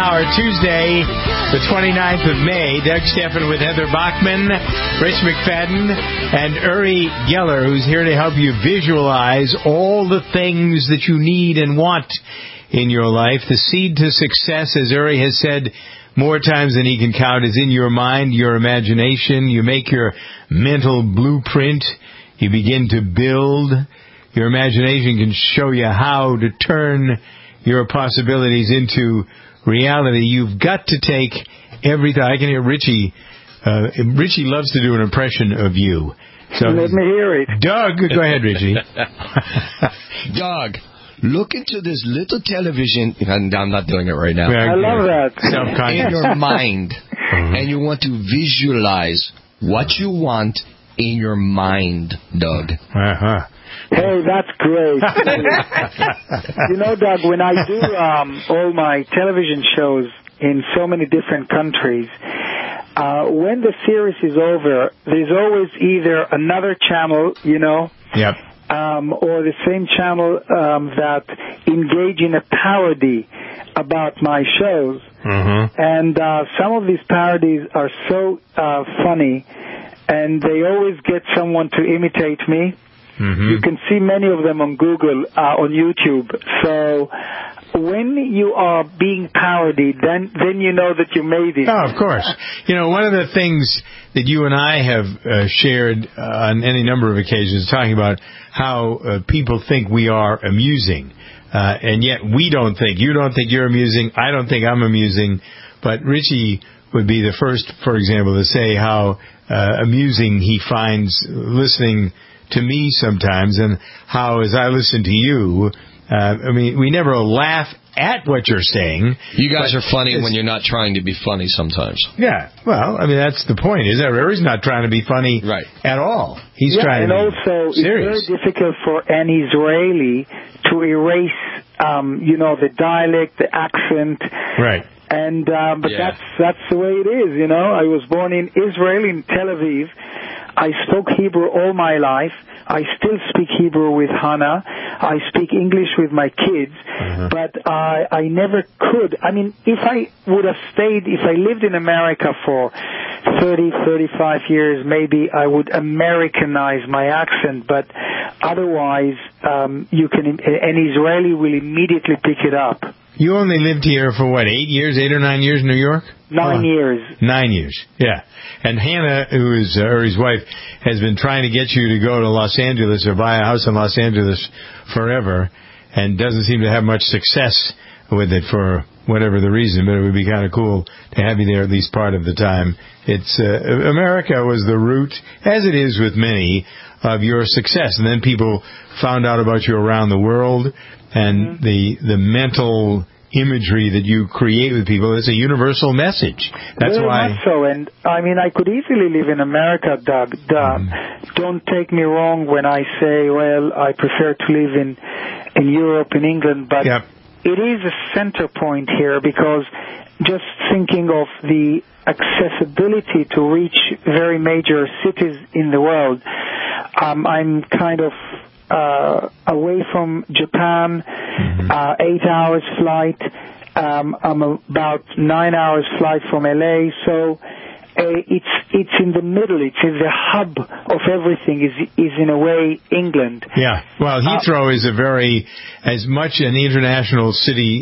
hour, Tuesday, the 29th of May. Doug Stephan with Heather Bachman, Rich McFadden, and Uri Geller, who's here to help you visualize all the things that you need and want in your life. The seed to success, as Uri has said more times than he can count, is in your mind, your imagination. You make your mental blueprint. You begin to build. Your imagination can show you how to turn your possibilities into reality. You've got to take everything. I can hear Richie. Richie loves to do an impression of you. So let me hear it. Doug, go ahead, Richie. Doug, look into this little television. I'm not doing it right now. I love that. In your mind. And you want to visualize what you want in your mind, Doug. Uh-huh. Hey, that's great. You know, Doug, when I do all my television shows in so many different countries, when the series is over, there's always either another channel, Yep. or the same channel that engage in a parody about my shows. Mm-hmm. And some of these parodies are so funny, and they always get someone to imitate me. Mm-hmm. You can see many of them on Google, on YouTube. So when you are being parodied, then you know that you made it. Oh, of course. One of the things that you and I have shared on any number of occasions, talking about how people think we are amusing, and yet we don't think. You don't think you're amusing. I don't think I'm amusing. But Richie would be the first, for example, to say how amusing he finds listening to me sometimes, and how, as I listen to you, we never laugh at what you're saying. You guys are funny when you're not trying to be funny sometimes. Yeah, well, that's the point, is that He's not trying to be funny at all. He's trying to be also serious. It's very difficult for an Israeli to erase, the dialect, the accent. Right. And but that's the way it is, I was born in Israel, in Tel Aviv. I spoke Hebrew all my life. I still speak Hebrew with Hannah. I speak English with my kids. Uh-huh. But I never could. If I would have stayed, if I lived in America for 30, 35 years, maybe I would Americanize my accent. But otherwise, an Israeli will immediately pick it up. You only lived here for, 8 years, 8 or 9 years in New York? 9 years. 9 years, yeah. And Hannah, who is Uri's wife, has been trying to get you to go to Los Angeles or buy a house in Los Angeles forever, and doesn't seem to have much success with it for whatever the reason, but it would be kind of cool to have you there at least part of the time. It's America was the root, as it is with many, of your success. And then people found out about you around the world, and the mental imagery that you create with people is a universal message. That's very why. Much so, and I could easily live in America, Doug. Don't take me wrong when I say, well, I prefer to live in Europe, in England, but it is a center point here, because just thinking of the accessibility to reach very major cities in the world, I'm kind of away from Japan, 8 hours flight. I'm about 9 hours flight from LA, so it's in the middle. It's in the hub of everything. Is in a way England. Yeah. Well, Heathrow is as much an international city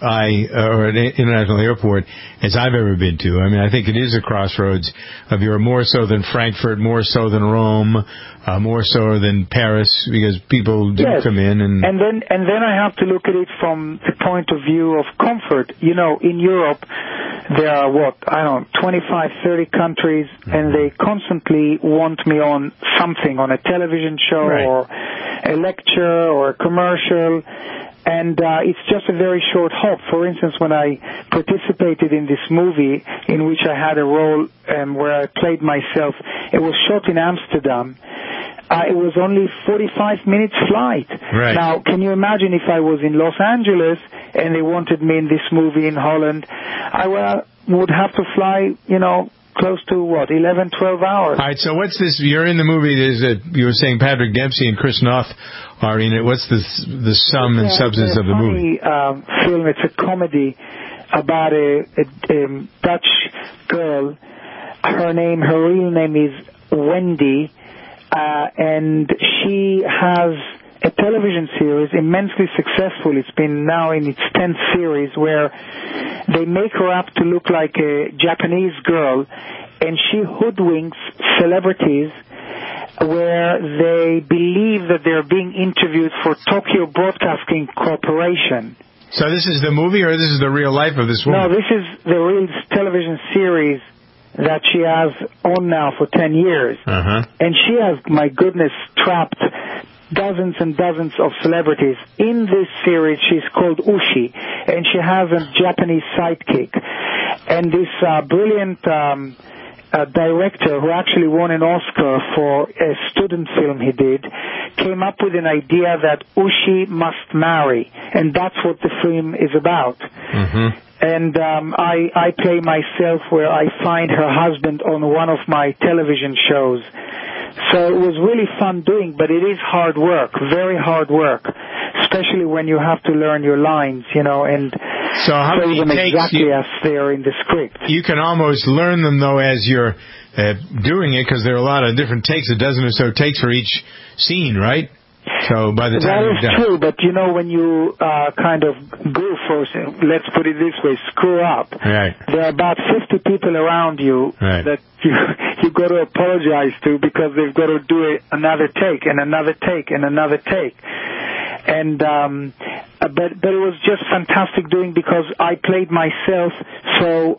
or an international airport as I've ever been to. I think it is a crossroads of Europe, more so than Frankfurt, more so than Rome, more so than Paris, because people do come in and then I have to look at it from the point of view of comfort. In Europe, there are 25, 30 countries, and they constantly want me on something, on a television show or a lecture or a commercial. And it's just a very short hop. For instance, when I participated in this movie in which I had a role where I played myself, it was shot in Amsterdam. It was only 45 minutes flight. Right. Now, can you imagine if I was in Los Angeles and they wanted me in this movie in Holland? I would have to fly, close to 11, 12 hours. All right, so what's this? You're in the movie. You were saying Patrick Dempsey and Chris Noth are in it. What's the sum and substance of the movie? Film. It's a comedy. about a Dutch girl. Her real name is Wendy, and she has a television series, immensely successful. It's been now in its 10th series, where they make her up to look like a Japanese girl, and she hoodwinks celebrities where they believe that they're being interviewed for Tokyo Broadcasting Corporation. So this is the movie, or this is the real life of this woman? No, this is the real television series that she has on now for 10 years. And she has, my goodness, trapped dozens and dozens of celebrities. In this series, she's called Ushi, and she has a Japanese sidekick. And this brilliant director, who actually won an Oscar for a student film he did, came up with an idea that Ushi must marry, and that's what the film is about. And I play myself, where I find her husband on one of my television shows. So it was really fun doing, but it is hard work, very hard work, especially when you have to learn your lines, and so how many takes exactly as they are in the script. You can almost learn them, though, as you're doing it, because there are a lot of different takes, a dozen or so takes for each scene, right? So by the time that is true, but when you kind of goof, or let's put it this way, screw up, there are about 50 people around you that you got to apologize to, because they've got to do another take and another take and another take. And but it was just fantastic doing, because I played myself. So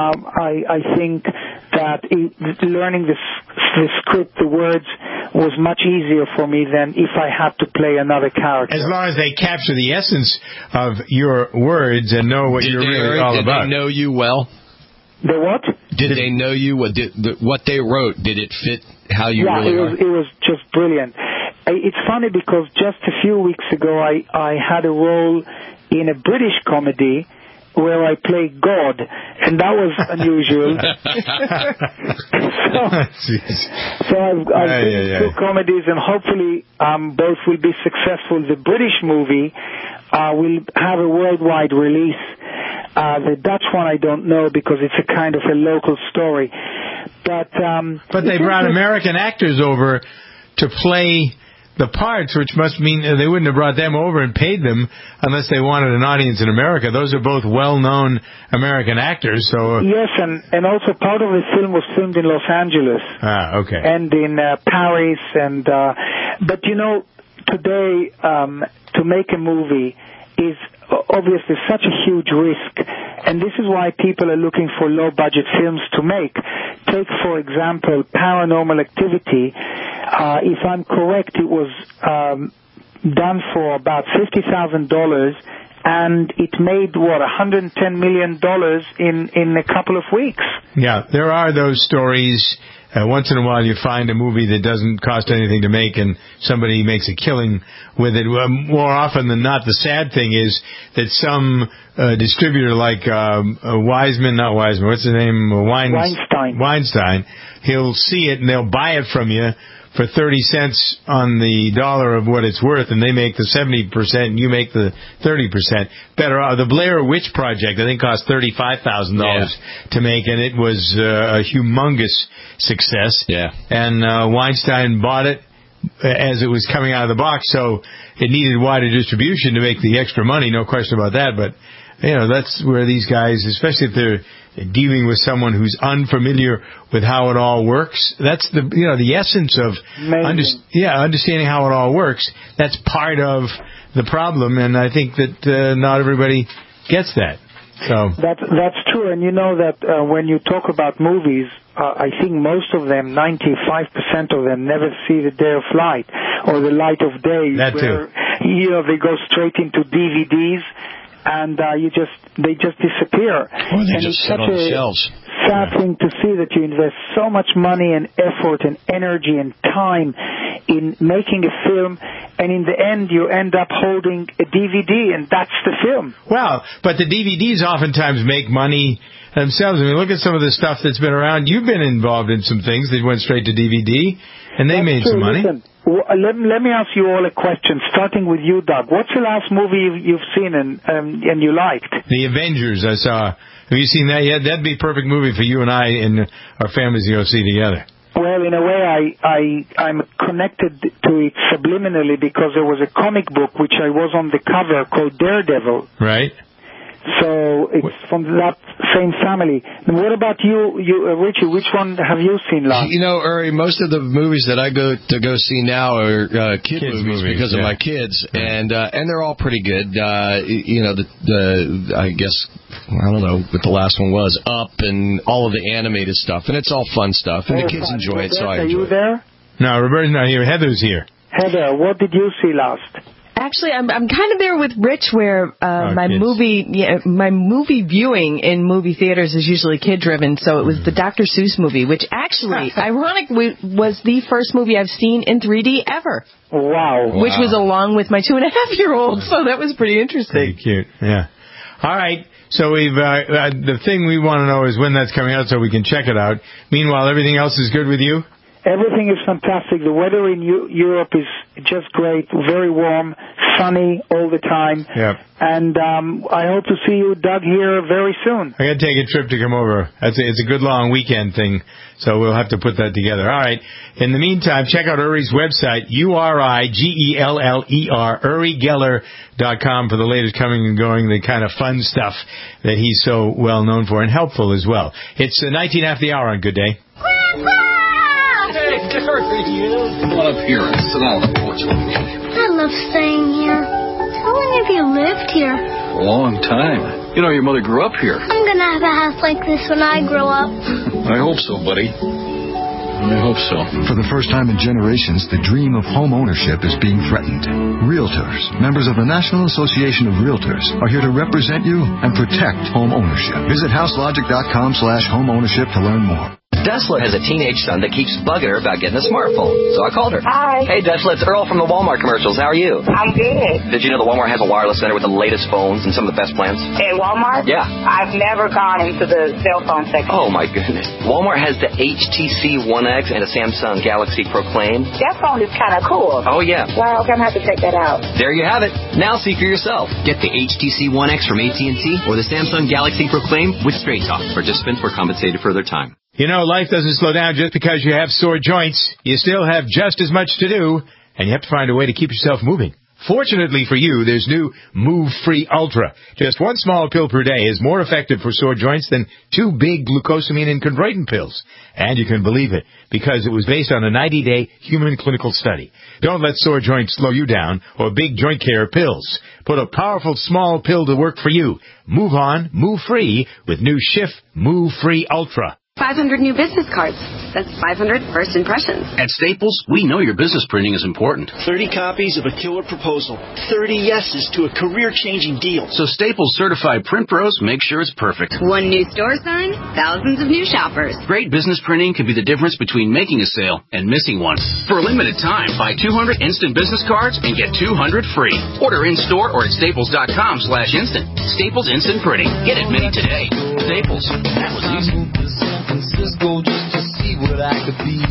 I think that learning the script, the words, was much easier for me than if I had to play another character. As long as they capture the essence of your words and know what you're really all about. Did they know you well? The what? Did they know you? What they wrote, did it fit how you really are? It was just brilliant. It's funny, because just a few weeks ago I had a role in a British comedy where I played God, and that was unusual. so I've done two comedies, and hopefully both will be successful. The British movie will have a worldwide release. The Dutch one I don't know, because it's a kind of a local story. But they brought American actors over to play the parts, which must mean they wouldn't have brought them over and paid them unless they wanted an audience in America. Those are both well-known American actors. So yes, and also part of the film was filmed in Los Angeles. Okay. And in Paris, and but today to make a movie is obviously such a huge risk, and this is why people are looking for low-budget films to make. Take, for example, Paranormal Activity. If I'm correct, it was done for about $50,000, and it made, $110 million in a couple of weeks. Yeah, there are those stories. Once in a while you find a movie that doesn't cost anything to make and somebody makes a killing with it. More often than not, the sad thing is that some distributor like what's his name? Weinstein. He'll see it and they'll buy it from you for 30 cents on the dollar of what it's worth, and they make the 70% and you make the 30%. Better. The Blair Witch Project, I think, cost $35,000 to make, and it was a humongous success. Yeah. And Weinstein bought it as it was coming out of the box, so it needed wider distribution to make the extra money, no question about that. But that's where these guys, especially if they're dealing with someone who's unfamiliar with how it all works, that's the essence of understanding how it all works. That's part of the problem, and I think that not everybody gets that. So that's true, and that when you talk about movies, I think most of them, 95% of them, never see the day of light or the light of day. That too. They go straight into DVDs. And they just disappear. Or they just sit on the shelves. Sad thing to see that you invest so much money and effort and energy and time in making a film, and in the end you end up holding a DVD, and that's the film. Well, but the DVDs oftentimes make money themselves. I mean, look at some of the stuff that's been around. You've been involved in some things that went straight to DVD, and they made some money. Listen, Let me ask you all a question, starting with you, Doug. What's the last movie you've seen and you liked? The Avengers, I saw. Have you seen that yet? That'd be a perfect movie for you and I and our families to go see together. Well, in a way, I'm connected to it subliminally because there was a comic book which I was on the cover called Daredevil. Right. So it's from that same family. And what about you, Richie? Which one have you seen last? You know, Uri, most of the movies that I go see now are kids movies because of my kids, and they're all pretty good. You know, I guess I don't know what the last one was, Up, and all of the animated stuff, and it's all fun stuff, and the kids enjoy it, so I enjoy it. Are you there? No, Roberta's not here. Heather's here. Heather, what did you see last? Actually, I'm kind of there with Rich, where my movie viewing in movie theaters is usually kid-driven. So it was the Dr. Seuss movie, which actually, ironically, was the first movie I've seen in 3D ever. Wow! Which was along with my 2.5-year-old, so that was pretty interesting. Pretty cute, yeah. All right. So we've the thing we want to know is when that's coming out, so we can check it out. Meanwhile, everything else is good with you? Everything is fantastic. The weather in Europe is just great, very warm, sunny all the time. Yep. And I hope to see you, Doug, here very soon. I got to take a trip to come over. It's a good long weekend thing, so we'll have to put that together. All right. In the meantime, check out Uri's website, URIGELLER, UriGeller.com for the latest coming and going, the kind of fun stuff that he's so well known for and helpful as well. It's 19 after the hour on Good Day. Come on up here and sit down on the porch with me. I love staying here. How long have you lived here? A long time. You know, your mother grew up here. I'm going to have a house like this when I grow up. I hope so, buddy. I hope so. For the first time in generations, the dream of home ownership is being threatened. Realtors, members of the National Association of Realtors, are here to represent you and protect home ownership. Visit houselogic.com/homeownership to learn more. Desla has a teenage son that keeps bugging her about getting a smartphone. So I called her. Hi. Hey, Desla, it's Earl from the Walmart commercials. How are you? I'm good. Did you know that Walmart has a wireless center with the latest phones and some of the best plans? At Walmart? Yeah. I've never gone into the cell phone section. Oh, my goodness. Walmart has the HTC One X and a Samsung Galaxy Proclaim. That phone is kind of cool. Oh, yeah. Well, I'm going to have to check that out. There you have it. Now see for yourself. Get the HTC One X from AT&T or the Samsung Galaxy Proclaim with Straight Talk. Participants were compensated for their time. You know, life doesn't slow down just because you have sore joints. You still have just as much to do, and you have to find a way to keep yourself moving. Fortunately for you, there's new Move Free Ultra. Just one small pill per day is more effective for sore joints than 2 big glucosamine and chondroitin pills. And you can believe it, because it was based on a 90-day human clinical study. Don't let sore joints slow you down or big joint care pills. Put a powerful small pill to work for you. Move on, move free with new Schiff Move Free Ultra. 500 new business cards. That's 500 first impressions. At Staples, we know your business printing is important. 30 copies of a killer proposal. 30 yeses to a career-changing deal. So Staples certified print pros make sure it's perfect. One new store sign, thousands of new shoppers. Great business printing can be the difference between making a sale and missing one. For a limited time, buy 200 instant business cards and get 200 free. Order in-store or at staples.com/instant. Staples Instant Printing. Get it made today. Staples. That was easy. Francisco just to see what I could be.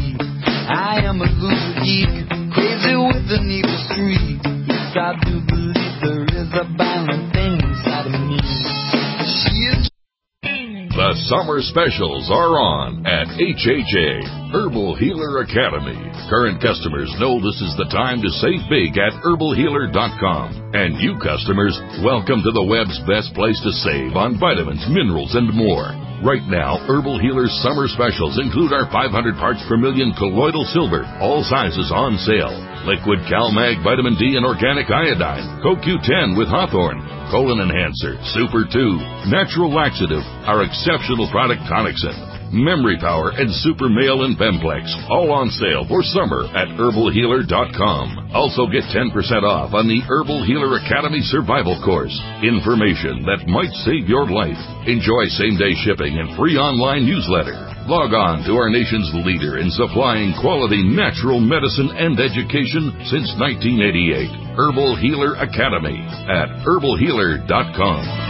I am a loser geek, crazy with an evil streak. Yes, I do believe there is a violent thing inside of me. The summer specials are on at HHA, Herbal Healer Academy. Current customers know this is the time to save big at herbalhealer.com. And new customers, welcome to the web's best place to save on vitamins, minerals, and more. Right now, Herbal Healer's summer specials include our 500 parts per million colloidal silver, all sizes on sale. Liquid CalMag Vitamin D and Organic Iodine, CoQ10 with Hawthorne, Colon Enhancer, Super 2, Natural Laxative, our exceptional product Tonicsyn, Memory Power, and Super Male and Bemplex, all on sale for summer at herbalhealer.com. Also get 10% off on the Herbal Healer Academy Survival Course. Information that might save your life. Enjoy same-day shipping and free online newsletter. Log on to our nation's leader in supplying quality natural medicine and education since 1988. Herbal Healer Academy at herbalhealer.com.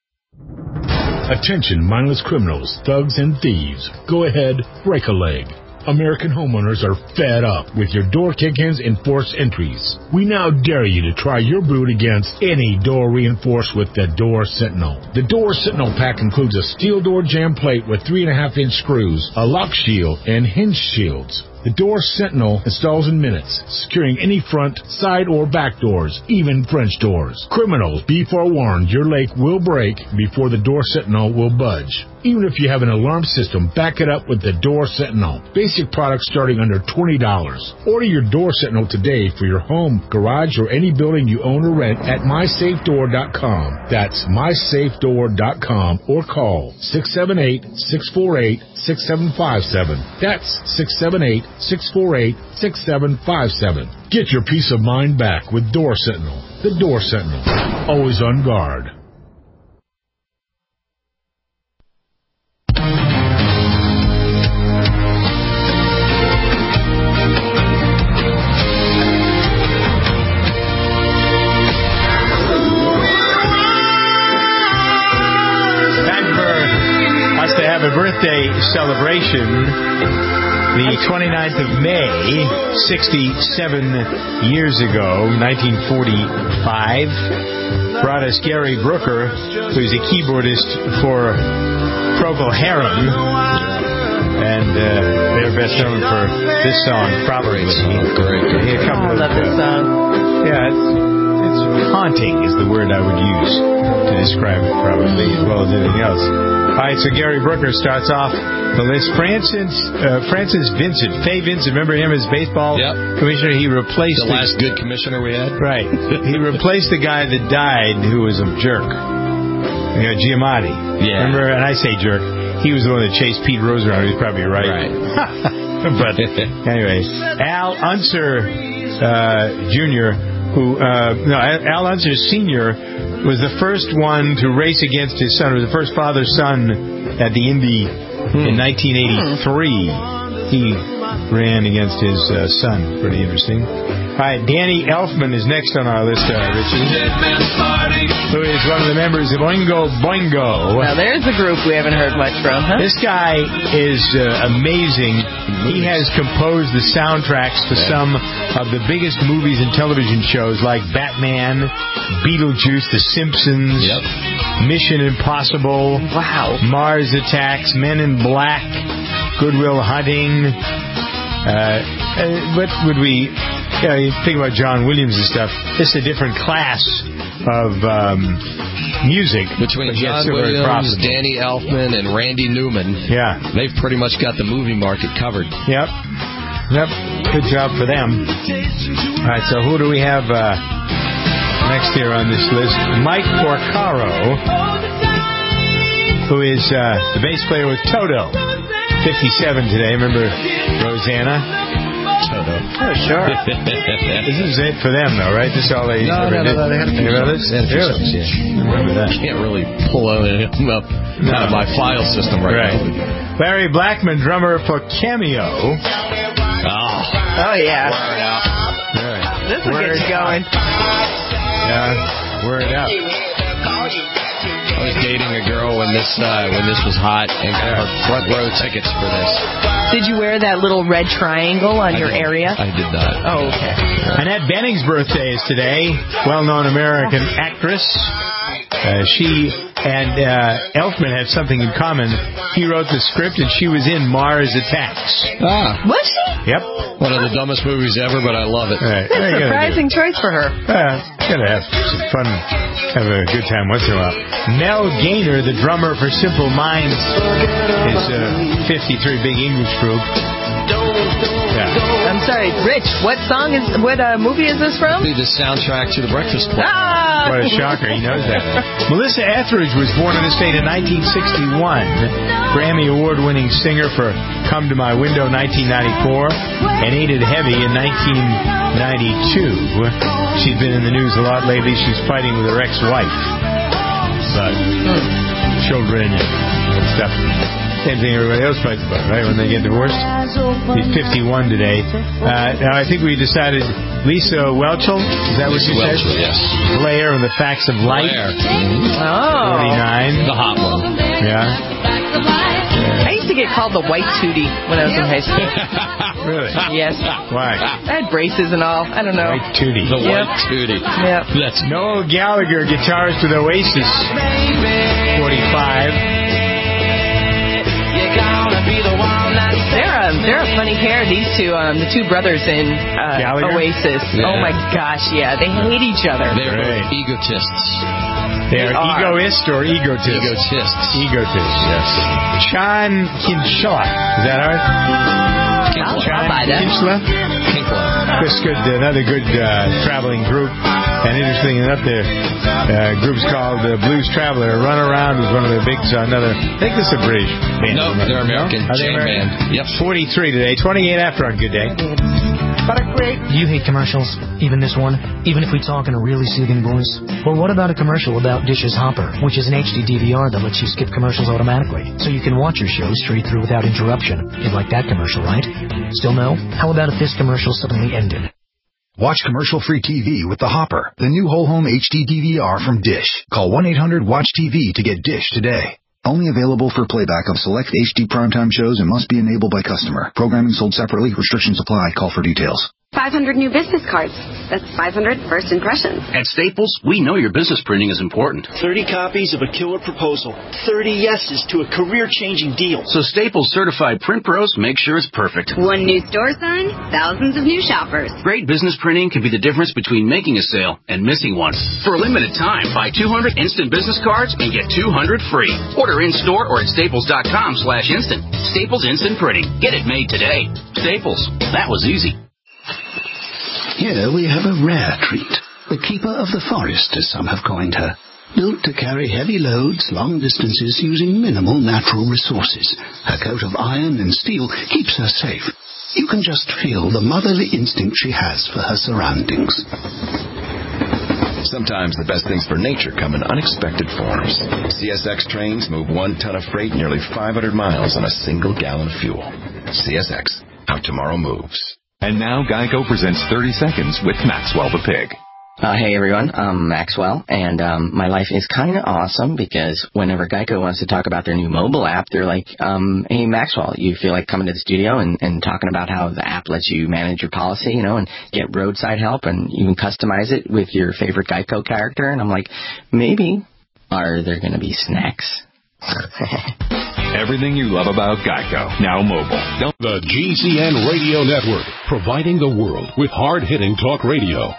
Attention mindless criminals, thugs, and thieves. Go ahead, break a leg. American homeowners are fed up with your door kick-ins and forced entries. We now dare you to try your boot against any door reinforced with the Door Sentinel. The Door Sentinel pack includes a steel door jamb plate with 3.5-inch screws, a lock shield, and hinge shields. The Door Sentinel installs in minutes, securing any front, side, or back doors, even French doors. Criminals, be forewarned, your lake will break before the Door Sentinel will budge. Even if you have an alarm system, back it up with the Door Sentinel. Basic products starting under $20. Order your Door Sentinel today for your home, garage, or any building you own or rent at mysafedoor.com. That's mysafedoor.com or call 678-648-6757. That's 678-648-6757. Get your peace of mind back with Door Sentinel. The Door Sentinel. Always on guard. A birthday celebration, the 29th of May, 67 years ago, 1945, brought us Gary Brooker, who's a keyboardist for Procol Harum, and they're best known for this song, probably. Great. I love this song. Yeah, it's haunting is the word I would use to describe it, probably, as well as anything else. All right, so Gary Brooker starts off the list. Francis Vincent, Fay Vincent, remember him as baseball commissioner? He replaced the last good commissioner we had. Right. He replaced the guy that died, who was a jerk. Giamatti. Yeah. Remember? And I say jerk. He was the one that chased Pete Rose around. He's probably right. But anyway, Al Unser Jr., Al Unser Sr. was the first one to race against his son. It was the first father-son at the Indy in 1983. He ran against his son. Pretty interesting. All right, Danny Elfman is next on our list, Richie, who is one of the members of Oingo Boingo. Now, there's a group we haven't heard much from, huh? This guy is amazing. He has composed the soundtracks to some of the biggest movies and television shows like Batman, Beetlejuice, The Simpsons, Mission Impossible, Mars Attacks, Men in Black, Good Will Hunting. What would we... you think about John Williams and stuff. This is a different class of music. Between John Williams, Danny Elfman, and Randy Newman. Yeah. They've pretty much got the movie market covered. Yep. Good job for them. All right, so who do we have next here on this list? Mike Porcaro, who is the bass player with Toto. 57 today. Remember Rosanna? Toto. Oh, sure. This is it for them, though, right? This is all they ever did. No, they had a few others? Yeah. Remember that. Can't really pull them up out of my file system right now. Larry Blackman, drummer for Cameo. Oh yeah. Word out. This will get you going. Yeah, word out. I was dating a girl when this was hot and got her front row tickets for this. Did you wear that little red triangle on your area? I did not. Oh, okay. Annette Bening's birthday is today. Well-known American actress. She and Elfman have something in common. He wrote the script, and she was in Mars Attacks. Was she? Yep. One of the dumbest movies ever, but I love it. Right. That's a surprising choice for her. Gotta have some fun, have a good time once in a while. Mel Gaynor, the drummer for Simple Minds, is a 53 big English group. I'm sorry, Rich. What movie is this from? The soundtrack to The Breakfast Club. What a shocker! He knows that. Melissa Etheridge was born in the state in 1961. Grammy Award-winning singer for "Come to My Window" 1994 and "Ain't It Heavy" in 1992. She's been in the news a lot lately. She's fighting with her ex-wife, but children and stuff. Same thing everybody else fights about, right, when they get divorced? He's 51 today. Now, I think we decided Lisa Whelchel, is that what you said? Yes. Blair and the Facts of Life. Blair. 49. The hot one. Yeah. I used to get called the White Tootie when I was in high school. Really? Yes. Why? I had braces and all. I don't know. White Tootie. The White Tootie. Yep. That's Noel Gallagher, guitarist with Oasis. 45. They're a funny pair, these two, the two brothers in Oasis. Yeah. Oh my gosh, yeah, they hate each other. They're egotists. They are egoist or egotist? Egotists. Egotists, yes. Sean Kinsella. Is that right? I'll buy that. Chris Good, another good traveling group. And interesting enough, their group's called Blues Traveler. Run Around was one of their big, another, I think this is a British band. No, they're American. Are they American? Band. Yep. 43 today, 28 after on Good Day. Do you hate commercials? Even this one? Even if we talk in a really soothing voice? Well, what about a commercial about Dish's Hopper, which is an HD DVR that lets you skip commercials automatically, so you can watch your show straight through without interruption? You'd like that commercial, right? Still no? How about if this commercial suddenly ended? Watch commercial-free TV with the Hopper, the new whole home HD DVR from Dish. Call 1-800-WATCH-TV to get Dish today. Only available for playback of select HD primetime shows and must be enabled by customer. Programming sold separately. Restrictions apply. Call for details. 500 new business cards. That's 500 first impressions. At Staples, we know your business printing is important. 30 copies of a killer proposal. 30 yeses to a career-changing deal. So Staples certified print pros make sure it's perfect. One new store sign, thousands of new shoppers. Great business printing can be the difference between making a sale and missing one. For a limited time, buy 200 instant business cards and get 200 free. Order in-store or at staples.com/instant. Staples Instant Printing. Get it made today. Staples. That was easy. Here we have a rare treat. The keeper of the forest, as some have coined her. Built to carry heavy loads long distances using minimal natural resources. Her coat of iron and steel keeps her safe. You can just feel the motherly instinct she has for her surroundings. Sometimes the best things for nature come in unexpected forms. CSX trains move 1 ton of freight nearly 500 miles on a single gallon of fuel. CSX, how tomorrow moves. And now Geico presents 30 Seconds with Maxwell the Pig. Hey everyone, I'm Maxwell, and my life is kind of awesome because whenever Geico wants to talk about their new mobile app, they're like, hey Maxwell, you feel like coming to the studio and talking about how the app lets you manage your policy, and get roadside help, and you can customize it with your favorite Geico character, and I'm like, maybe. Are there going to be snacks? Everything you love about Geico, now mobile. The GCN Radio Network, providing the world with hard-hitting talk radio.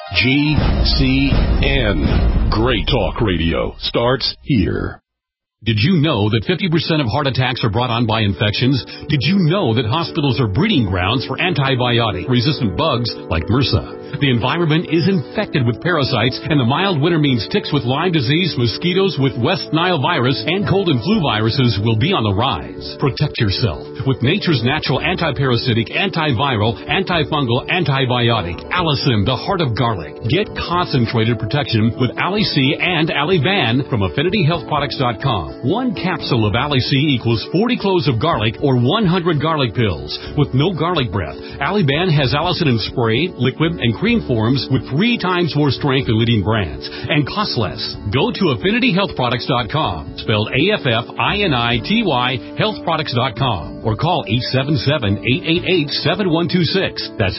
GCN. Great talk radio starts here. Did you know that 50% of heart attacks are brought on by infections? Did you know that hospitals are breeding grounds for antibiotic-resistant bugs like MRSA? The environment is infected with parasites, and the mild winter means ticks with Lyme disease, mosquitoes with West Nile virus, and cold and flu viruses will be on the rise. Protect yourself with nature's natural antiparasitic, antiviral, antifungal, antibiotic, Allicin, the heart of garlic. Get concentrated protection with Ali-C and Ali-Ban from AffinityHealthProducts.com. 1 capsule of Ali-C equals 40 cloves of garlic or 100 garlic pills. With no garlic breath, Ali-Ban has Allicin in spray, liquid, and cream forms with 3 times more strength than leading brands and costs less. Go to AffinityHealthProducts.com, spelled AFFINITY, healthproducts.com, or call 877-888-7126. That's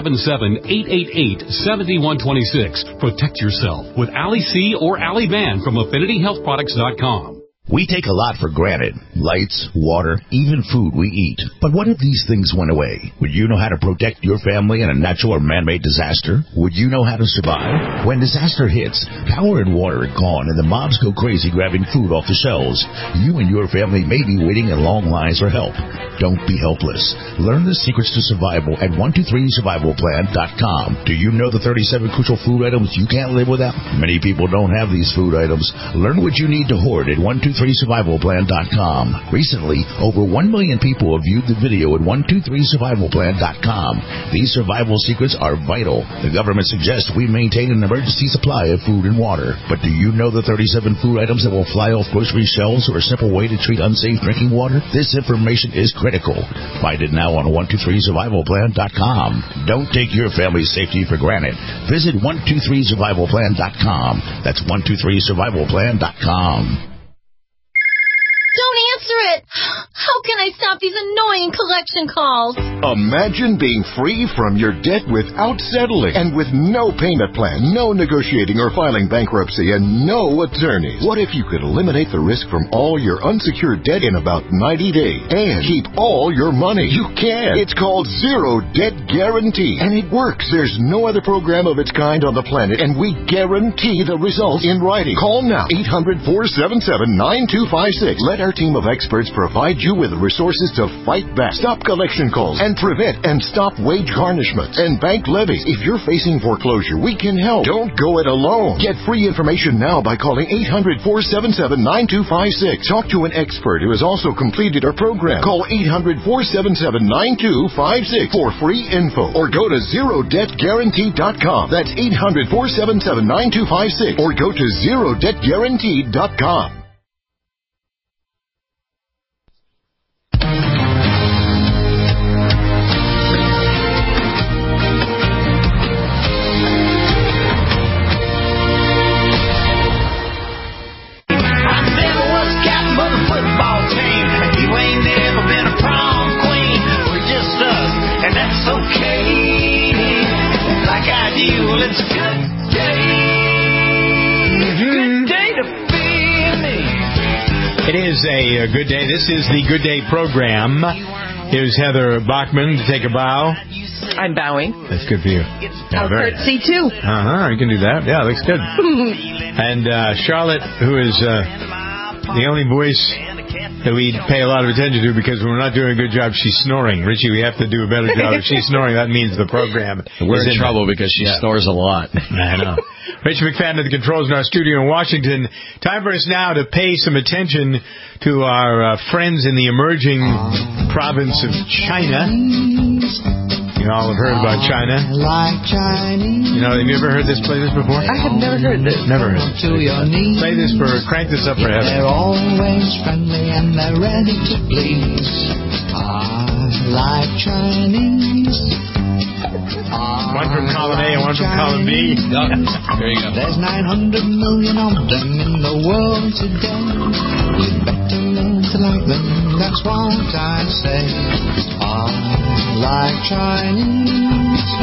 877-888-7126. Protect yourself with Ali-C or Ali-Ban from AffinityHealthProducts.com. We take a lot for granted. Lights, water, even food we eat. But what if these things went away? Would you know how to protect your family in a natural or man-made disaster? Would you know how to survive? When disaster hits, power and water are gone and the mobs go crazy grabbing food off the shelves. You and your family may be waiting in long lines for help. Don't be helpless. Learn the secrets to survival at 123survivalplan.com. Do you know the 37 crucial food items you can't live without? Many people don't have these food items. Learn what you need to hoard at 123survivalplan.com. Recently, over 1 million people have viewed the video at 123survivalplan.com. These survival secrets are vital. The government suggests we maintain an emergency supply of food and water. But do you know the 37 food items that will fly off grocery shelves or a simple way to treat unsafe drinking water? This information is critical. Find it now on 123survivalplan.com. Don't take your family's safety for granted. Visit 123survivalplan.com. That's 123survivalplan.com. Don't answer it. How can I stop these annoying collection calls? Imagine being free from your debt without settling and with no payment plan, no negotiating or filing bankruptcy, and no attorneys. What if you could eliminate the risk from all your unsecured debt in about 90 days and keep all your money? You can. It's called Zero Debt Guarantee, and it works. There's no other program of its kind on the planet, and we guarantee the results in writing. Call now, 800-477-9256. Let our team of experts provide you with the resources to fight back, stop collection calls, and prevent and stop wage garnishments and bank levies. If you're facing foreclosure, we can help. Don't go it alone. Get free information now by calling 800-477-9256. Talk to an expert who has also completed our program. Call 800-477-9256 for free info, or go to ZeroDebtGuarantee.com. That's 800-477-9256, or go to ZeroDebtGuarantee.com. It is a good day. This is the Good Day program. Here's Heather Bachman to take a bow. I'm bowing. That's good for you. Yeah, I'll curtsy too. You can do that. Yeah, looks good. And Charlotte, who is the only voice that we pay a lot of attention to, because when we're not doing a good job, she's snoring. Richie, we have to do a better job. If she's snoring, that means the program We're in trouble because she snores a lot. I know. Rich McFadden at the controls in our studio in Washington. Time for us now to pay some attention to our friends in the emerging province of China. You all have heard about China. You know, have you ever heard this play this before? I have never heard this. Never heard this. Play this crank this up for Heather. They're always friendly and they're ready to please. I like Chinese. One from column A and one from column B. There you go. There's 900 million of them in the world today. You'd better learn to like them, that's what I say. I like Chinese.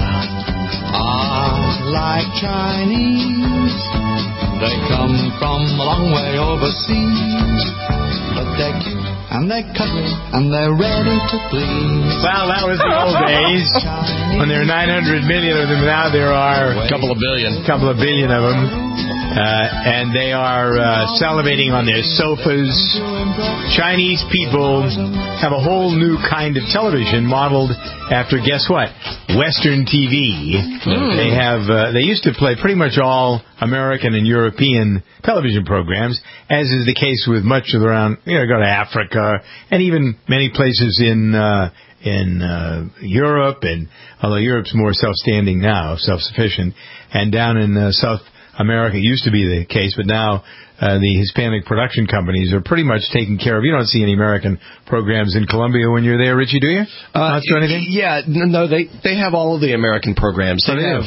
I like Chinese. They come from a long way overseas, but they're cute and they're cuddly and they're ready to please. Well, that was the old days when there were 900 million of them. Now there are a couple of billion of them. And they are salivating on their sofas. Chinese people have a whole new kind of television modeled after, guess what? Western TV. They used to play pretty much all American and European television programs, as is the case with much of around, go to Africa and even many places in Europe, and although Europe's more self-standing now, self-sufficient, and down in South America used to be the case, but now the Hispanic production companies are pretty much taken care of. You don't see any American programs in Colombia when you're there, Richie, do you? Not do anything? Yeah, no, they have all of the American programs. They have,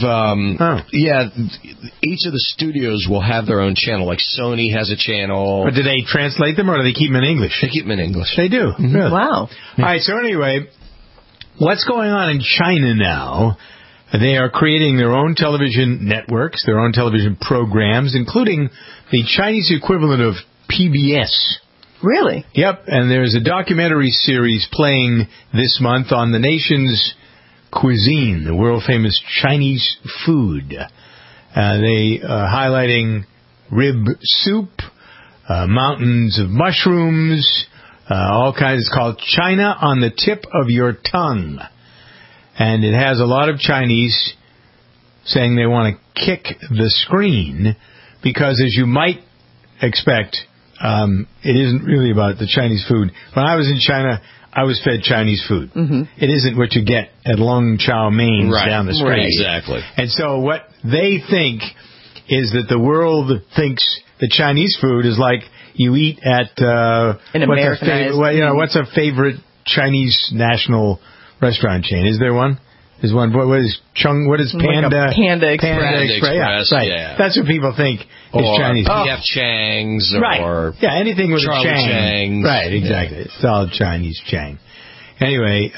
each of the studios will have their own channel. Like Sony has a channel. But do they translate them, or do they keep them in English? They keep them in English. They do? Mm-hmm. Really? Wow. All right, so anyway, what's going on in China now? They are creating their own television networks, their own television programs, including the Chinese equivalent of PBS. Really? Yep, and there's a documentary series playing this month on the nation's cuisine, the world-famous Chinese food. They are highlighting rib soup, mountains of mushrooms, all kinds. It's called China on the Tip of Your Tongue. And it has a lot of Chinese saying they want to kick the screen because, as you might expect, it isn't really about the Chinese food. When I was in China, I was fed Chinese food. Mm-hmm. It isn't what you get at Long Chow Main's down the street. Right, exactly. And so what they think is that the world thinks the Chinese food is like you eat at an Americanized. What's a favorite Chinese national restaurant chain? Is there one? There's one. What is Chung? What is Panda? Like Panda Express. Panda Express. Yeah, right. Yeah. That's what people think is Chinese. P.F. Chang's or anything with Charlie a Chang. Chang's. Right, exactly. Yeah. It's all Chinese Chang. Anyway,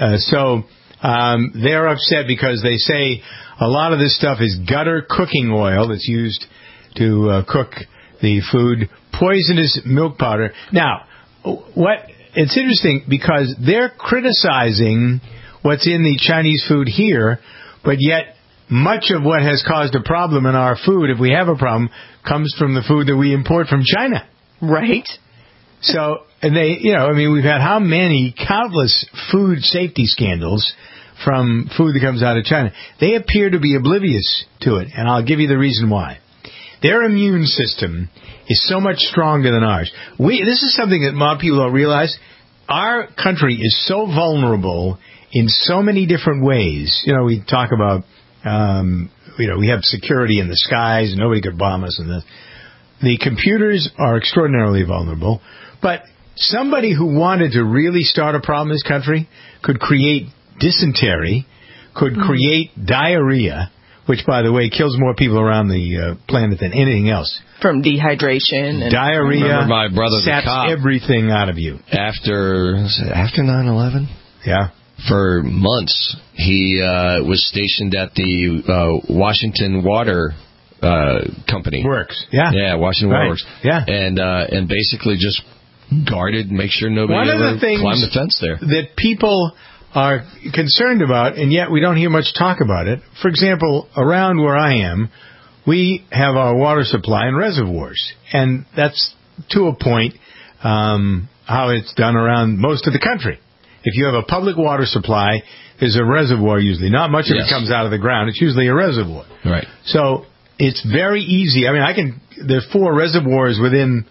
they're upset because they say a lot of this stuff is gutter cooking oil that's used to cook the food, poisonous milk powder. Now, it's interesting because they're criticizing what's in the Chinese food here, but yet much of what has caused a problem in our food, if we have a problem, comes from the food that we import from China. Right. So, and we've had how many countless food safety scandals from food that comes out of China. They appear to be oblivious to it, and I'll give you the reason why. Their immune system is so much stronger than ours. This is something that a lot of people don't realize. Our country is so vulnerable in so many different ways. We talk about, we have security in the skies, and nobody could bomb us. And the computers are extraordinarily vulnerable. But somebody who wanted to really start a problem in this country could create dysentery, could create diarrhea, which, by the way, kills more people around the planet than anything else. From dehydration. And diarrhea my brother, saps everything out of you. After 9/11? Yeah. For months, he was stationed at the Washington Water Company. Works. Yeah. Yeah, Washington Water Works. Yeah. And basically just guarded, make sure nobody ever climbed the fence there. That people are concerned about, and yet we don't hear much talk about it. For example, around where I am, we have our water supply in reservoirs, and that's to a point how it's done around most of the country. If you have a public water supply, there's a reservoir usually. Not much of it comes out of the ground. It's usually a reservoir. Right. So it's very easy. I mean, there's 4 reservoirs within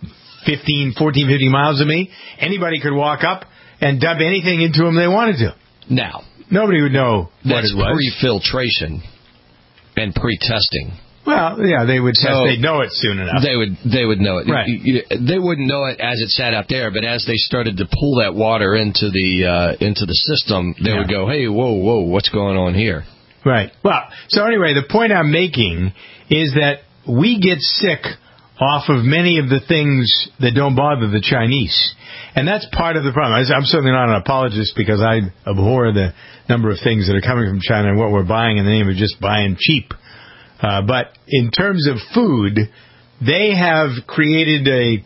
15 miles of me. Anybody could walk up and dump anything into them they wanted to. Now, nobody would know what it was. That's pre-filtration and pre-testing. Well, yeah, they would test. They'd know it soon enough. They would know it. Right. They wouldn't know it as it sat out there, but as they started to pull that water into the system, they would go, "Hey, whoa, what's going on here?" Right. Well, so anyway, the point I'm making is that we get sick off of many of the things that don't bother the Chinese. And that's part of the problem. I'm certainly not an apologist because I abhor the number of things that are coming from China and what we're buying in the name of just buying cheap. But in terms of food, they have created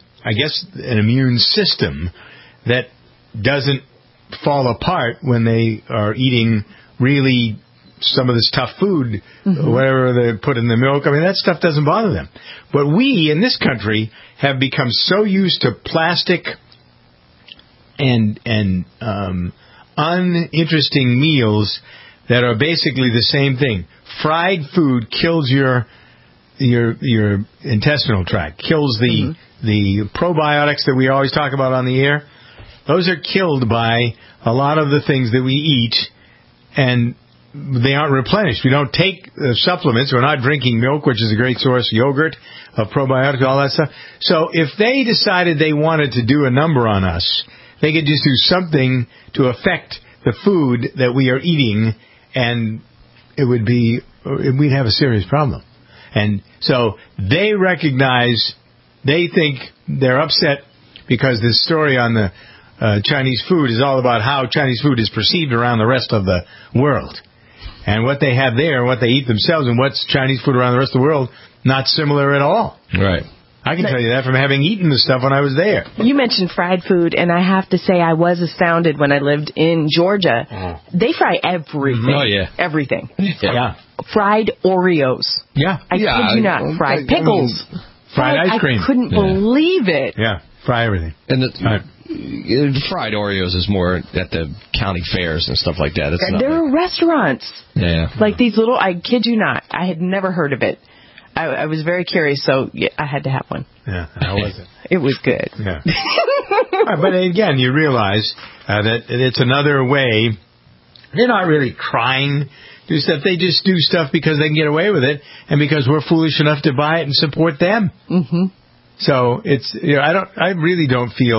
an immune system that doesn't fall apart when they are eating really some of this tough food, whatever they put in the milk. I mean, that stuff doesn't bother them. But we in this country have become so used to plastic and uninteresting meals that are basically the same thing. Fried food kills your intestinal tract, kills the probiotics that we always talk about on the air. Those are killed by a lot of the things that we eat, and they aren't replenished. We don't take supplements. We're not drinking milk, which is a great source, yogurt, of probiotics, all that stuff. So if they decided they wanted to do a number on us, they could just do something to affect the food that we are eating, and we'd have a serious problem. And so they think they're upset because this story on the Chinese food is all about how Chinese food is perceived around the rest of the world. And what they have there, what they eat themselves, and what's Chinese food around the rest of the world, not similar at all. Right. I can tell you that from having eaten the stuff when I was there. You mentioned fried food, and I have to say I was astounded when I lived in Georgia. They fry everything. Oh, yeah. Everything. Yeah. Fried Oreos. Yeah. I kid you not. Fried pickles. Fried ice cream. I couldn't believe it. Yeah. Fry everything. And the fried Oreos is more at the county fairs and stuff like that. There are restaurants. Yeah. Like these little, I kid you not, I had never heard of it. I was very curious, so I had to have one. Yeah, how was it? It was good. Yeah. But again, you realize that it's another way. They're not really trying to do stuff. They just do stuff because they can get away with it, and because we're foolish enough to buy it and support them. Mm-hmm. So it's I really don't feel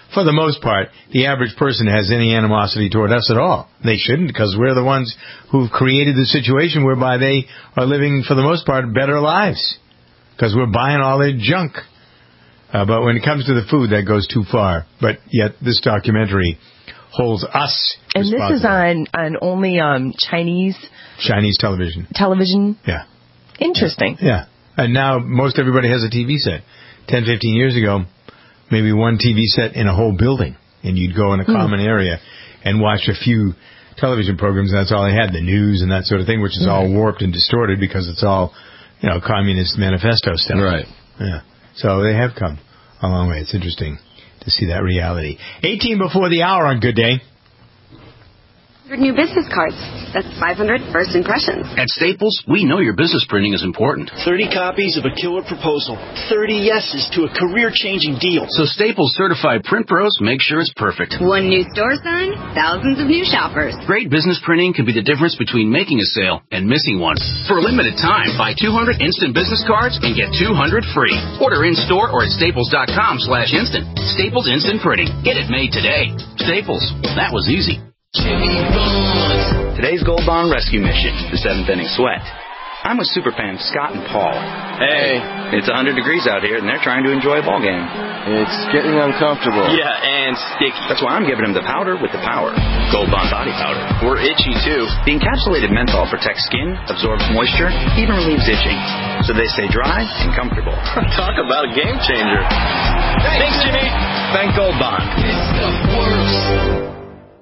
for the most part, the average person has any animosity toward us at all. They shouldn't, because we're the ones who've created the situation whereby they are living, for the most part, better lives, because we're buying all their junk. But when it comes to the food, that goes too far. But yet this documentary holds us responsible. And this is on only Chinese television. Yeah. Interesting. Yeah. And now most everybody has a TV set. 10, 15 years ago, maybe one TV set in a whole building. And you'd go in a common area and watch a few television programs, and that's all they had, the news and that sort of thing, which is all warped and distorted because it's all, Communist Manifesto stuff. Right. Yeah. So they have come a long way. It's interesting to see that reality. 18 before the hour on Good Day. New business cards. That's 500 first impressions. At Staples, we know your business printing is important. 30 copies of a killer proposal. 30 yeses to a career-changing deal. So Staples certified print pros make sure it's perfect. One new store sign, thousands of new shoppers. Great business printing can be the difference between making a sale and missing one. For a limited time, buy 200 instant business cards and get 200 free. Order in-store or at staples.com/instant. Staples Instant Printing. Get it made today. Staples. That was easy. Today's Gold Bond rescue mission, the 7th inning sweat. I'm with Superfans Scott and Paul. Hey, it's 100 degrees out here and they're trying to enjoy a ball game. It's getting uncomfortable. Yeah, and sticky. That's why I'm giving them the powder with the power. Gold Bond body powder. We're itchy too. The encapsulated menthol protects skin, absorbs moisture, even relieves itching. So they stay dry and comfortable. Talk about a game changer. Thanks, Jimmy. Thank Gold Bond. This stuff works.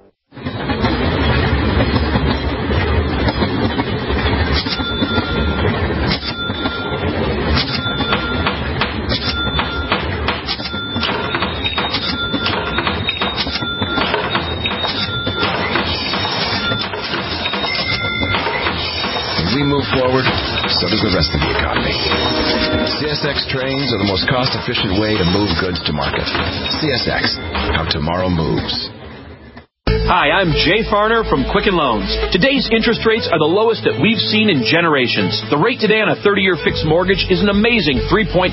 We move forward, so does the rest of the economy. CSX trains are the most cost-efficient way to move goods to market. CSX, how tomorrow moves. Hi, I'm Jay Farner from Quicken Loans. Today's interest rates are the lowest that we've seen in generations. The rate today on a 30-year fixed mortgage is an amazing 3.99%.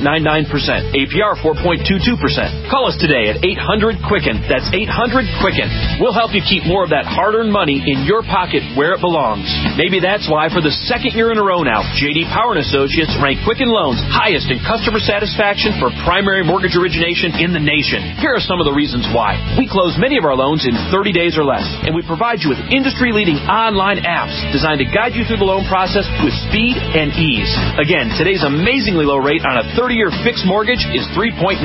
APR 4.22%. Call us today at 800-QUICKEN. That's 800-QUICKEN. We'll help you keep more of that hard-earned money in your pocket where it belongs. Maybe that's why for the second year in a row now, J.D. Power & Associates ranked Quicken Loans highest in customer satisfaction for primary mortgage origination in the nation. Here are some of the reasons why. We close many of our loans in 30 days or less, and we provide you with industry-leading online apps designed to guide you through the loan process with speed and ease. Again, today's amazingly low rate on a 30-year fixed mortgage is 3.99%,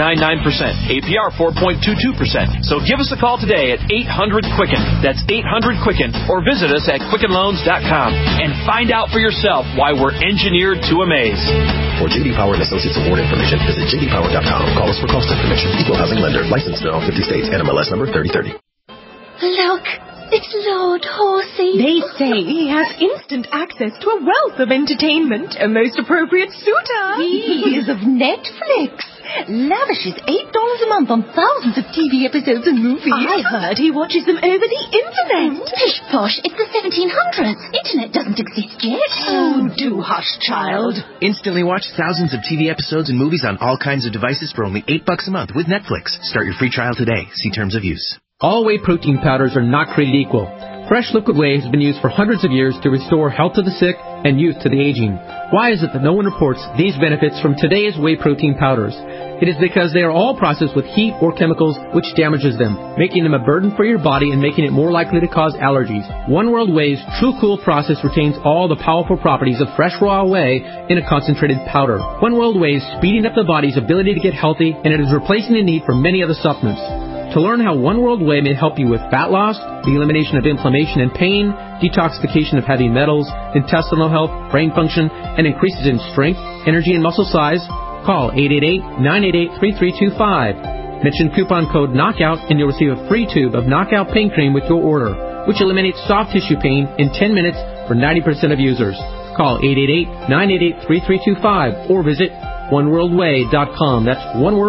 APR 4.22%. So give us a call today at 800-QUICKEN. That's 800-QUICKEN, or visit us at QuickenLoans.com and find out for yourself why we're engineered to amaze. For J.D. Power and Associates award information, visit JDPower.com. Call us for cost information. Equal housing lender. Licensed in all 50 states. NMLS number 3030. Look, it's Lord Horsey. They say he has instant access to a wealth of entertainment, a most appropriate suitor. He is of Netflix. Lavishes $8 a month on thousands of TV episodes and movies. I heard he watches them over the internet. Pish posh, it's the 1700s. Internet doesn't exist yet. Oh, do hush, child. Instantly watch thousands of TV episodes and movies on all kinds of devices for only $8 a month with Netflix. Start your free trial today. See terms of use. All whey protein powders are not created equal. Fresh liquid whey has been used for hundreds of years to restore health to the sick and youth to the aging. Why is it that no one reports these benefits from today's whey protein powders? It is because they are all processed with heat or chemicals which damages them, making them a burden for your body and making it more likely to cause allergies. One World Whey's True Cool process retains all the powerful properties of fresh raw whey in a concentrated powder. One World Whey is speeding up the body's ability to get healthy, and it is replacing the need for many other supplements. To learn how One World Whey may help you with fat loss, the elimination of inflammation and pain, detoxification of heavy metals, intestinal health, brain function, and increases in strength, energy, and muscle size, call 888-988-3325. Mention coupon code KNOCKOUT and you'll receive a free tube of Knockout Pain Cream with your order, which eliminates soft tissue pain in 10 minutes for 90% of users. Call 888-988-3325 or visit oneworldwhey.com. That's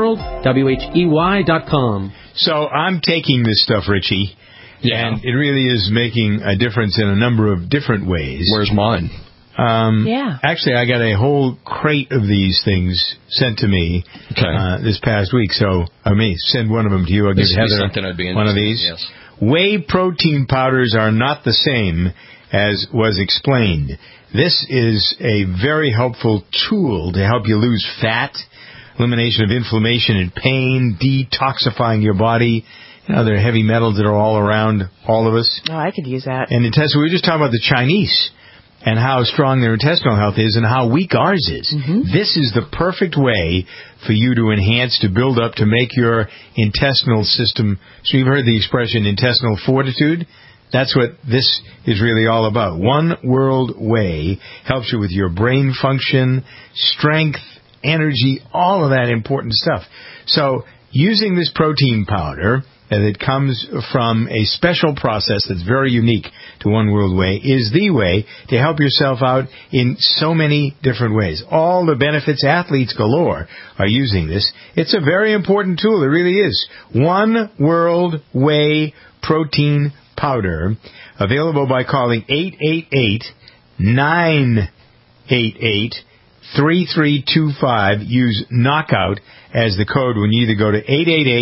oneworld.com. So I'm taking this stuff, Richie, and it really is making a difference in a number of different ways. Where's mine? Actually, I got a whole crate of these things sent to me this past week, so I may send one of them to you. I'll give Heather one of these. Yes. Whey protein powders are not the same as was explained. This is a very helpful tool to help you lose fat, elimination of inflammation and pain, detoxifying your body. You know, there are heavy metals that are all around all of us. Oh, I could use that. And we were just talking about the Chinese and how strong their intestinal health is and how weak ours is. Mm-hmm. This is the perfect way for you to enhance, to build up, to make your intestinal system. So you've heard the expression intestinal fortitude? That's what this is really all about. One World Whey helps you with your brain function, strength, energy, all of that important stuff. So using this protein powder that comes from a special process that's very unique to One World Whey is the way to help yourself out in so many different ways. All the benefits, athletes galore are using this. It's a very important tool. It really is. One World Whey protein powder, available by calling 888-988-3325. Use Knockout as the code when you either go to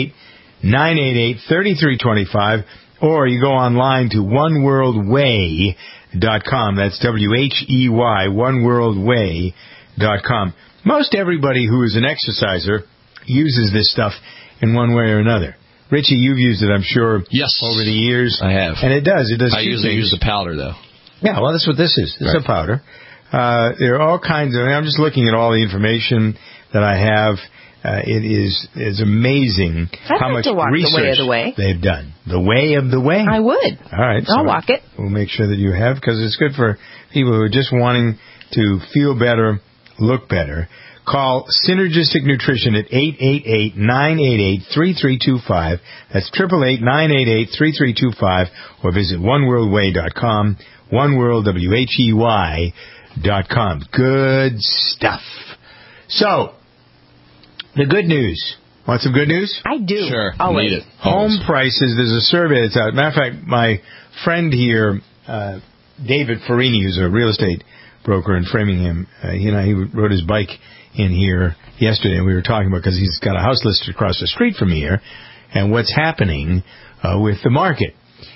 888-988-3325 or you go online to oneworldwhey.com. That's W-H-E-Y, oneworldwhey.com. Most everybody who is an exerciser uses this stuff in one way or another. Richie, you've used it, I'm sure, over the years. I have. And it does. I usually use the powder, though. Yeah, well, that's what this is. It's a powder. There are all kinds of... I'm just looking at all the information that I have. It is amazing how much research they've done. The way of the way. I would. All right. I'll walk it. We'll make sure that you have, because it's good for people who are just wanting to feel better, look better. Call Synergistic Nutrition at 888-988-3325. That's 888-988-3325. Or visit oneworldwhey.com. oneworldwhey.com. Good stuff. So, the good news. Want some good news? I do. Sure. Always. Need it. Home prices, there's a survey that's out. Matter of fact, my friend here, David Farini, who's a real estate broker in Framingham, he rode his bike in here yesterday, and we were talking about, because he's got a house listed across the street from here, and what's happening with the market.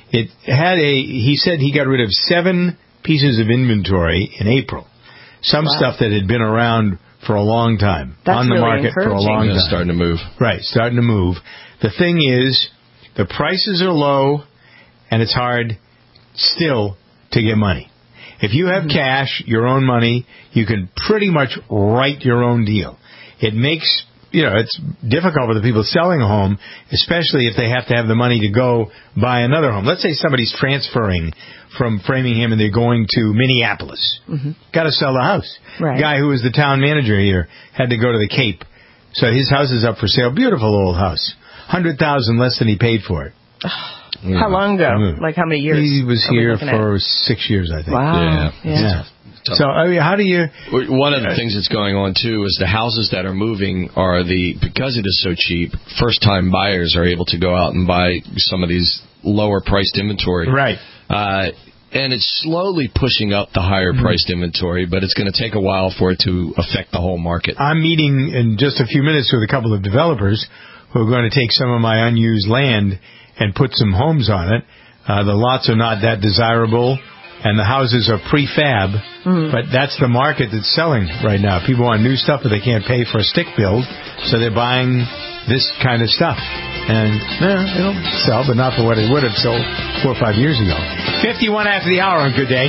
He said he got rid of 7 pieces of inventory in April. Some stuff that had been around for a long time. That's on the really market for a long time. Starting to move. Right, starting to move. The thing is, the prices are low, and it's hard still to get money. If you have cash, your own money, you can pretty much write your own deal. It makes, it's difficult for the people selling a home, especially if they have to have the money to go buy another home. Let's say somebody's transferring from Framingham and they're going to Minneapolis. Mm-hmm. Got to sell the house. Right. Guy who was the town manager here had to go to the Cape. So his house is up for sale. Beautiful old house. $100,000 less than he paid for it. How long ago? Like how many years? He was here for 6 years, I think. Wow. Yeah. So, how do you... One of the things that's going on, too, is the houses that are moving because it is so cheap, first-time buyers are able to go out and buy some of these lower-priced inventory. Right. And it's slowly pushing up the higher-priced inventory, but it's going to take a while for it to affect the whole market. I'm meeting in just a few minutes with a couple of developers who are going to take some of my unused land and put some homes on it. The lots are not that desirable, and the houses are prefab, but that's the market that's selling right now. People want new stuff, but they can't pay for a stick build, so they're buying this kind of stuff. And it'll sell, but not for what it would have sold 4 or 5 years ago. 51 after the hour on Good Day.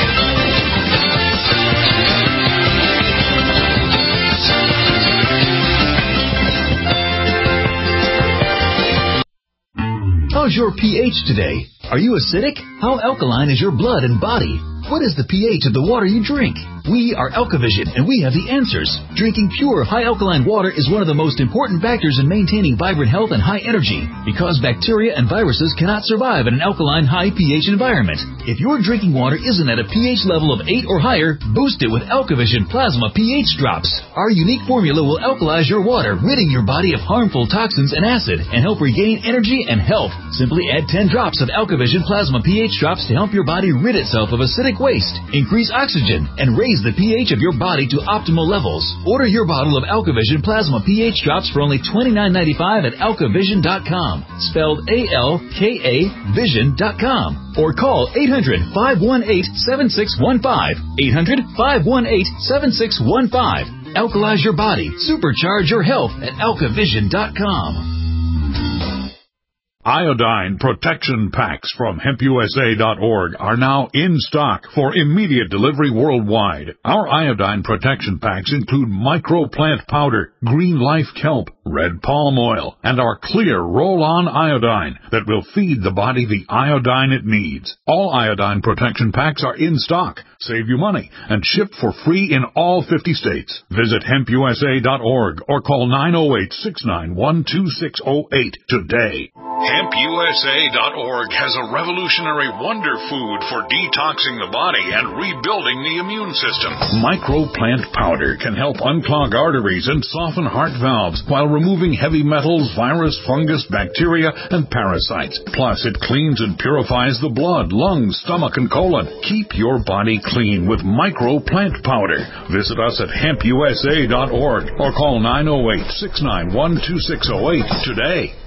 How's your pH today? Are you acidic? How alkaline is your blood and body? What is the pH of the water you drink? We are Alkavision, and we have the answers. Drinking pure, high-alkaline water is one of the most important factors in maintaining vibrant health and high energy, because bacteria and viruses cannot survive in an alkaline, high pH environment. If your drinking water isn't at a pH level of 8 or higher, boost it with Alkavision Plasma pH Drops. Our unique formula will alkalize your water, ridding your body of harmful toxins and acid, and help regain energy and health. Simply add 10 drops of Alkavision Plasma pH Drops to help your body rid itself of acidic waste, increase oxygen, and raise the pH of your body to optimal levels. Order your bottle of Alkavision Plasma pH Drops for only $29.95 at alkavision.com, spelled A-L-K-A vision.com, or call 800-518-7615, 800-518-7615. Alkalize your body, supercharge your health at alkavision.com. Iodine protection packs from HempUSA.org are now in stock for immediate delivery worldwide. Our iodine protection packs include microplant powder, green life kelp, red palm oil, and our clear roll-on iodine that will feed the body the iodine it needs. All iodine protection packs are in stock, save you money, and shipped for free in all 50 states. Visit HempUSA.org or call 908-691-2608 today. HempUSA.org has a revolutionary wonder food for detoxing the body and rebuilding the immune system. Microplant powder can help unclog arteries and soften heart valves while removing heavy metals, virus, fungus, bacteria, and parasites. Plus, it cleans and purifies the blood, lungs, stomach, and colon. Keep your body clean with Microplant powder. Visit us at HempUSA.org or call 908-691-2608 today.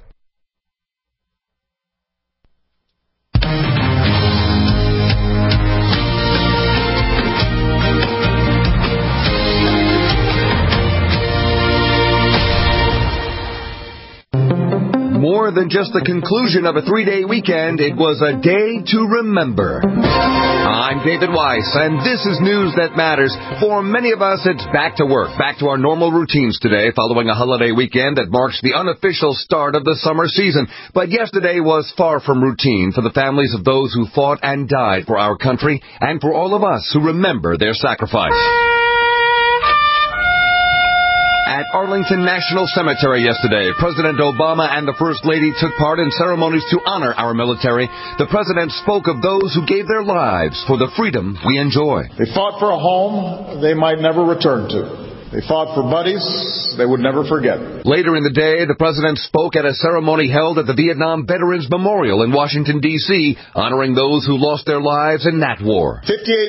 More than just the conclusion of a 3-day weekend, it was a day to remember. I'm David Weiss, and this is news that matters. For many of us, it's back to work, back to our normal routines today, following a holiday weekend that marks the unofficial start of the summer season. But yesterday was far from routine for the families of those who fought and died for our country, and for all of us who remember their sacrifice. At Arlington National Cemetery yesterday, President Obama and the First Lady took part in ceremonies to honor our military. The President spoke of those who gave their lives for the freedom we enjoy. They fought for a home they might never return to. They fought for buddies they would never forget. Later in the day, the President spoke at a ceremony held at the Vietnam Veterans Memorial in Washington, D.C., honoring those who lost their lives in that war.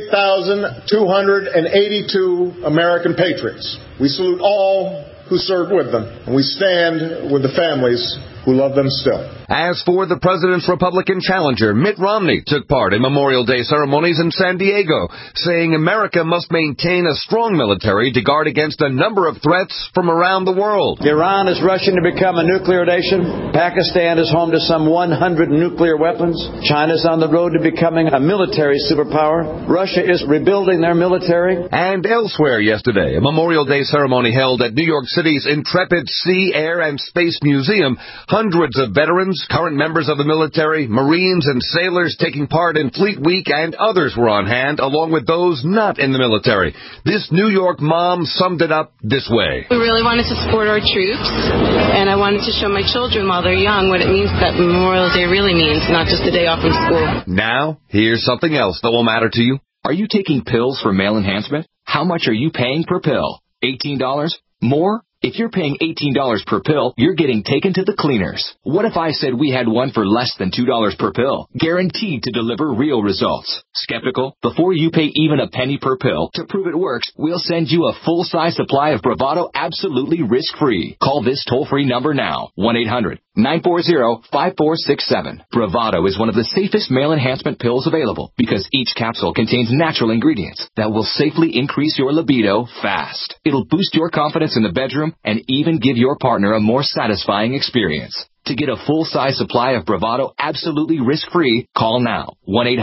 58,282 American patriots. We salute all who served with them, and we stand with the families who love them still. As for the President's Republican challenger, Mitt Romney took part in Memorial Day ceremonies in San Diego, saying America must maintain a strong military to guard against a number of threats from around the world. Iran is rushing to become a nuclear nation. Pakistan is home to some 100 nuclear weapons. China's on the road to becoming a military superpower. Russia is rebuilding their military. And elsewhere yesterday, a Memorial Day ceremony held at New York City's Intrepid Sea, Air, and Space Museum. Hundreds of veterans, current members of the military, Marines, and sailors taking part in Fleet Week, and others were on hand, along with those not in the military. This New York mom summed it up this way. We really wanted to support our troops, and I wanted to show my children while they're young what it means that Memorial Day really means, not just a day off from school. Now, here's something else that will matter to you. Are you taking pills for male enhancement? How much are you paying per pill? $18? More? If you're paying $18 per pill, you're getting taken to the cleaners. What if I said we had one for less than $2 per pill, guaranteed to deliver real results? Skeptical? Before you pay even a penny per pill, to prove it works, we'll send you a full-size supply of Bravado absolutely risk-free. Call this toll-free number now, 1-800-940-5467. Bravado is one of the safest male enhancement pills available because each capsule contains natural ingredients that will safely increase your libido fast. It'll boost your confidence in the bedroom and even give your partner a more satisfying experience. To get a full-size supply of Bravado absolutely risk-free, call now, 1-800-940-5467.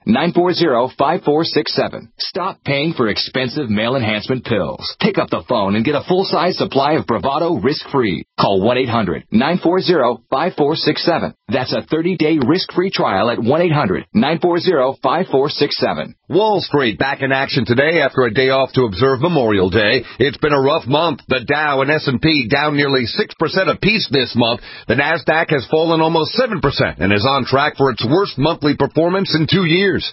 1-800-940-5467. Stop paying for expensive male enhancement pills. Pick up the phone and get a full-size supply of Bravado risk-free. Call 1-800-940-5467. That's a 30-day risk-free trial at 1-800-940-5467. Wall Street back in action today after a day off to observe Memorial Day. It's been a rough month. The Dow and S&P down nearly 6% apiece this month. The Nasdaq has fallen almost 7% and is on track for its worst monthly performance in 2 years.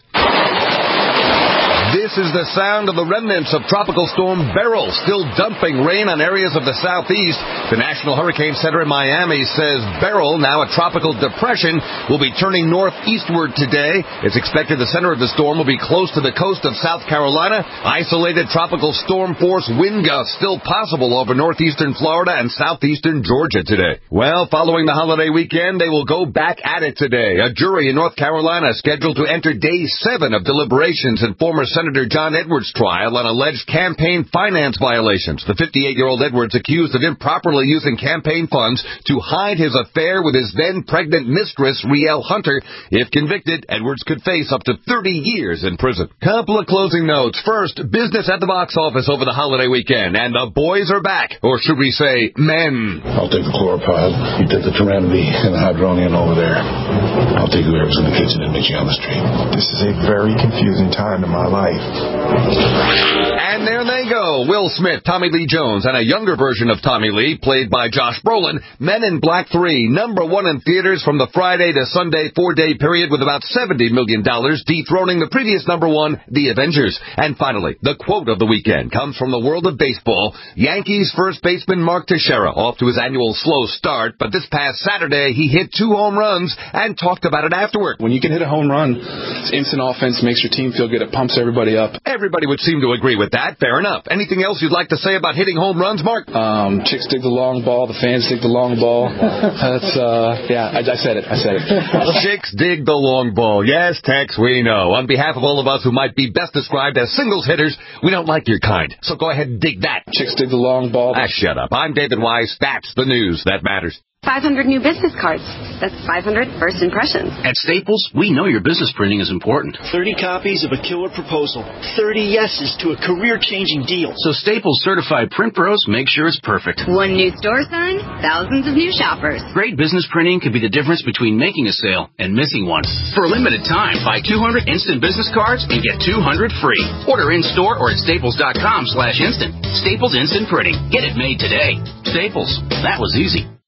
This is the sound of the remnants of Tropical Storm Beryl, still dumping rain on areas of the southeast. The National Hurricane Center in Miami says Beryl, now a tropical depression, will be turning northeastward today. It's expected the center of the storm will be close to the coast of South Carolina. Isolated tropical storm force wind gusts still possible over northeastern Florida and southeastern Georgia today. Well, following the holiday weekend, they will go back at it today. A jury in North Carolina scheduled to enter day 7 of deliberations in former Senator John Edwards' trial on alleged campaign finance violations. The 58-year-old Edwards accused of improperly using campaign funds to hide his affair with his then-pregnant mistress, Rielle Hunter. If convicted, Edwards could face up to 30 years in prison. Couple of closing notes. First, business at the box office over the holiday weekend, and the boys are back. Or should we say, men? I'll take the Chlorapod. You take the Terenity and the Hydronium over there. I'll take whoever's in the kitchen and meet you on the street. This is a very confusing time in my life. And there they go. Will Smith, Tommy Lee Jones, and a younger version of Tommy Lee, played by Josh Brolin. Men in Black 3, #1 in theaters from the Friday to Sunday 4-day period with about $70 million, dethroning the previous #1, The Avengers. And finally, the quote of the weekend comes from the world of baseball. Yankees first baseman Mark Teixeira off to his annual slow start, but this past Saturday he hit 2 home runs and talked about it afterward. When you can hit a home run, it's instant offense, makes your team feel good, it pumps everybody up. Everybody would seem to agree with that. Fair enough. Anything else you'd like to say about hitting home runs, Mark? Chicks dig the long ball. The fans dig the long ball. That's, I said it. Chicks dig the long ball. Yes, Tex, we know. On behalf of all of us who might be best described as singles hitters, we don't like your kind. So go ahead and dig that. Chicks dig the long ball. Shut up. I'm David Weiss. That's the news that matters. 500 new business cards. That's 500 first impressions. At Staples, we know your business printing is important. 30 copies of a killer proposal. 30 yeses to a career-changing deal. So Staples certified print pros make sure it's perfect. 1 new store sign, thousands of new shoppers. Great business printing could be the difference between making a sale and missing one. For a limited time, buy 200 instant business cards and get 200 free. Order in-store or at staples.com/instant. Staples Instant Printing. Get it made today. Staples. That was easy.